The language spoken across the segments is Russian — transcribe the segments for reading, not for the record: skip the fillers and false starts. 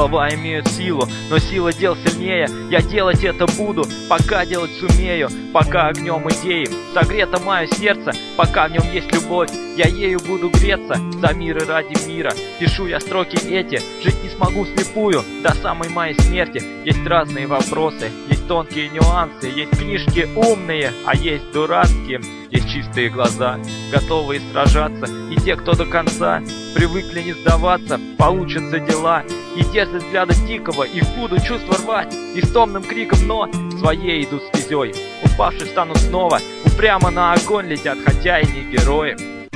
Слова имеют силу, но сила дел сильнее. Я делать это буду, пока делать сумею, пока огнем идеи согрето мое сердце, пока в нем есть любовь. Я ею буду греться за мир и ради мира. Пишу я строки эти, жить не смогу слепую до самой моей смерти. Есть разные вопросы, есть тонкие нюансы, есть книжки умные, а есть дурацкие. Есть чистые глаза, готовые сражаться, и те, кто до конца привыкли не сдаваться. Получатся дела, и дерзость взгляда дикого их буду чувства рвать, и с томным криком «но» своей идут стезей. Упавшие встанут снова, упрямо на огонь летят, хотя и не герои.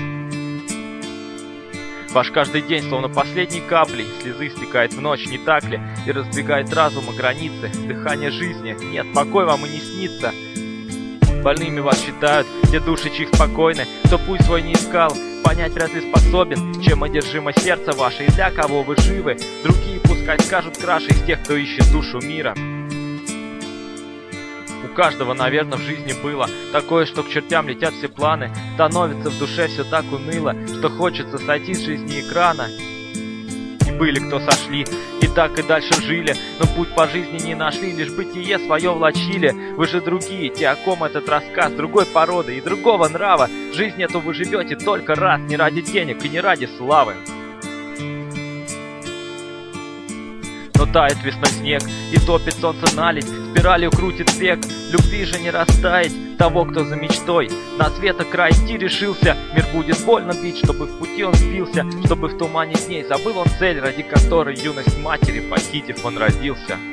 Ваш каждый день, словно последней каплей, слезы стекает в ночь, не так ли? И раздвигает разума границы, дыхание жизни. Нет, покой вам и не снится. Больными вас считают те души, чьих спокойны, кто путь свой не искал, понять вряд ли способен, чем одержимо сердце ваше и для кого вы живы. Другие пускай скажут краше из тех, кто ищет душу мира. У каждого, наверное, в жизни было такое, что к чертям летят все планы. Становится в душе все так уныло, что хочется сойти с жизни экрана. И были, кто сошли, и так и дальше жили, но путь по жизни не нашли, лишь бытие свое влачили. Вы же другие, те, о ком этот рассказ, другой породы и другого нрава. Жизнь эту вы живете только раз, не ради денег и не ради славы. Но тает весной снег, и топит солнце наледь, спиралью крутит век. Любви же не растаять того, кто за мечтой на света край идти решился. Мир будет больно бить, чтобы в пути он сбился, чтобы в тумане дней забыл он цель, ради которой юность матери, похитив, он родился.